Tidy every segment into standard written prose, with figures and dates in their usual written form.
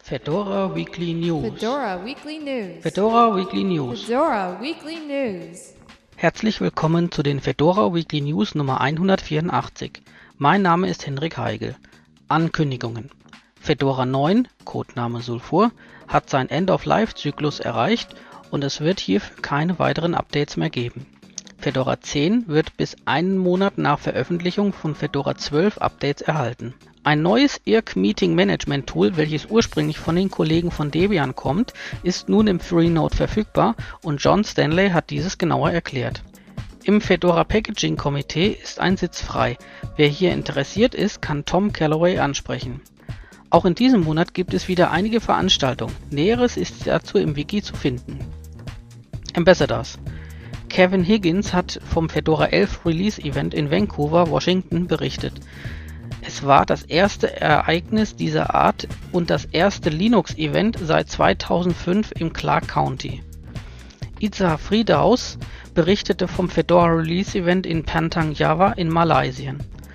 Fedora Weekly News. Fedora Weekly News. Fedora Weekly News. Fedora Weekly News. Herzlich willkommen zu den Fedora Weekly News Nummer 184. Mein Name ist Henrik Heigl. Ankündigungen. Fedora 9, Codename Sulfur, hat seinen End-of-Life-Zyklus erreicht und es wird hierfür keine weiteren Updates mehr geben. Fedora 10 wird bis einen Monat nach Veröffentlichung von Fedora 12 Updates erhalten. Ein neues IRC Meeting Management Tool, welches ursprünglich von den Kollegen von Debian kommt, ist nun im Freenode verfügbar und John Stanley hat dieses genauer erklärt. Im Fedora Packaging Komitee ist ein Sitz frei. Wer hier interessiert ist, kann Tom Calloway ansprechen. Auch in diesem Monat gibt es wieder einige Veranstaltungen. Näheres ist dazu im Wiki zu finden. Ambassadors. Kevin Higgins hat vom Fedora 11 Release Event in Vancouver, Washington berichtet. Es war das erste Ereignis dieser Art und das erste Linux-Event seit 2005 im Clark County. Itza Friedaus berichtete vom Fedora Release Event in Pantang Java in Malaysia.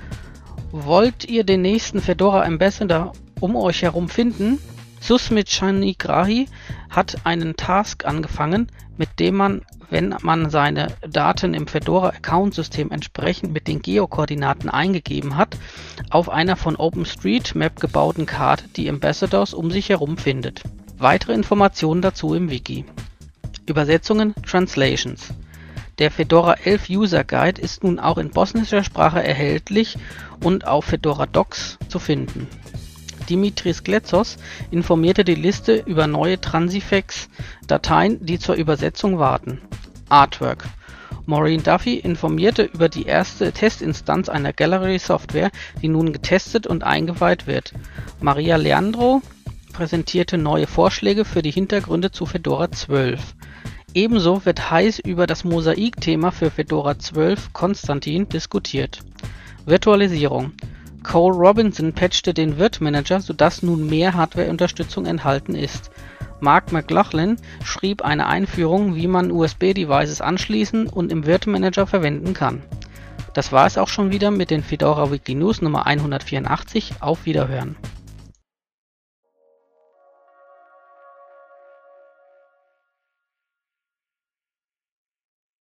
Wollt ihr den nächsten Fedora Ambassador um euch herum finden? Susmit Shanigrahi hat einen Task angefangen, mit dem man, wenn man seine Daten im Fedora-Account-System entsprechend mit den Geokoordinaten eingegeben hat, auf einer von OpenStreetMap gebauten Karte die Ambassadors um sich herum findet. Weitere Informationen dazu im Wiki. Übersetzungen, Translations. Der Fedora 11 User Guide ist nun auch in bosnischer Sprache erhältlich und auf Fedora Docs zu finden. Dimitris Gletsos informierte die Liste über neue Transifex-Dateien, die zur Übersetzung warten. Artwork. Maureen Duffy informierte über die erste Testinstanz einer Gallery-Software, die nun getestet und eingeweiht wird. Maria Leandro präsentierte neue Vorschläge für die Hintergründe zu Fedora 12. Ebenso wird heiß über das Mosaik-Thema für Fedora 12 Konstantin diskutiert. Virtualisierung. Cole Robinson patchte den Virt-Manager, sodass nun mehr Hardware-Unterstützung enthalten ist. Mark McLaughlin schrieb eine Einführung, wie man USB-Devices anschließen und im Virt-Manager verwenden kann. Das war es auch schon wieder mit den Fedora Weekly News Nummer 184. Auf Wiederhören.